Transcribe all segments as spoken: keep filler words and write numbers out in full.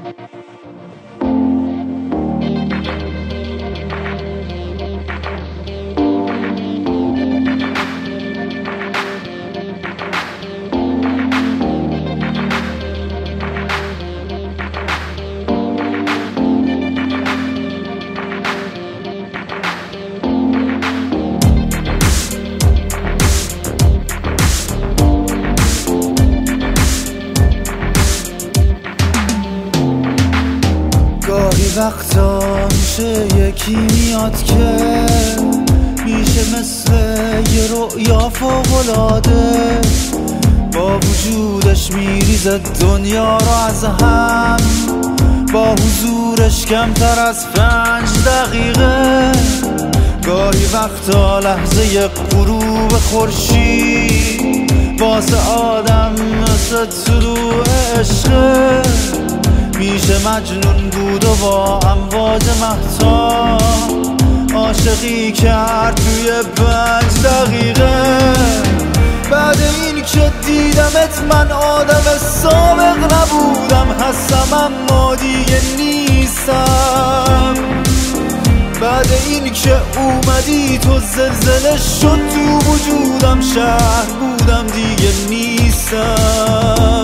گاهی وقتا میشه یکی میاد که میشه مثل یه رؤیا فوق‌العاده، با وجودش میریزه دنیا رو از هم، با حضورش کمتر از پنج دقیقه. گاهی وقتا لحظه غروب خورشید واسه آدم مثل طلوع عشقه، میشه مجنون بود و با امواج مهتاب عاشقی کرد توی پنج دقیقه. بعد این که دیدمت من آدم سابق نبودم، هستم اما دیگه نیستم. بعد این که اومدی تو زلزله شد تو وجودم، شهر بودم دیگه نیستم.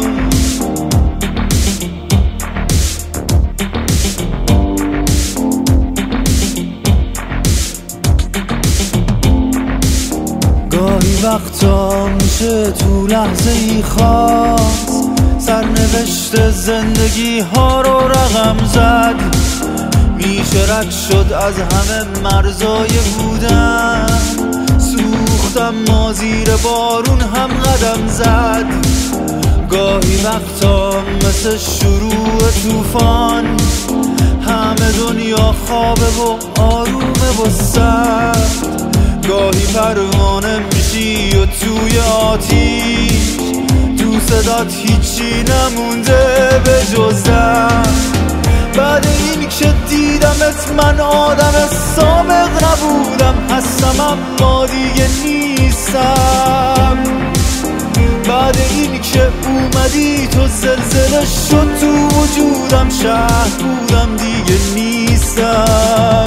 گاهی وقتا میشه تو لحظه ای خاص سرنوشت زندگی ها رو رقم زد، میشه رد شد از همه مرزای بودن، سوختم ما زیر بارون هم قدم زد. گاهی وقتا مثل شروع طوفان همه دنیا خوابه و آرومه و سرد، گاهی پروانه میشی و توی آتیش تو صدات هیچی نمونده به جز درد. بعد این که دیدمت من آدم سابق نبودم، هستم اما دیگه نیستم. بعد این که اومدی تو زلزله شد تو وجودم، شهر بودم دیگه نیستم.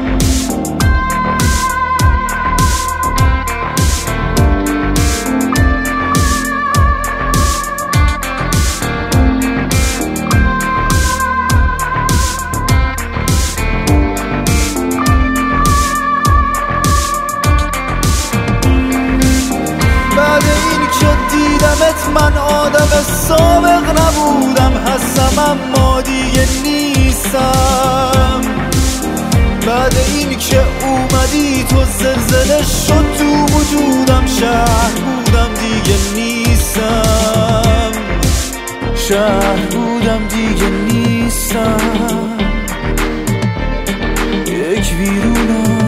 من آدم سابق نبودم، هستم اما دیگه نیستم. بعد این که اومدی تو زلزله شد تو وجودم، شهر بودم دیگه نیستم. شهر بودم دیگه نیستم. یک ویرونم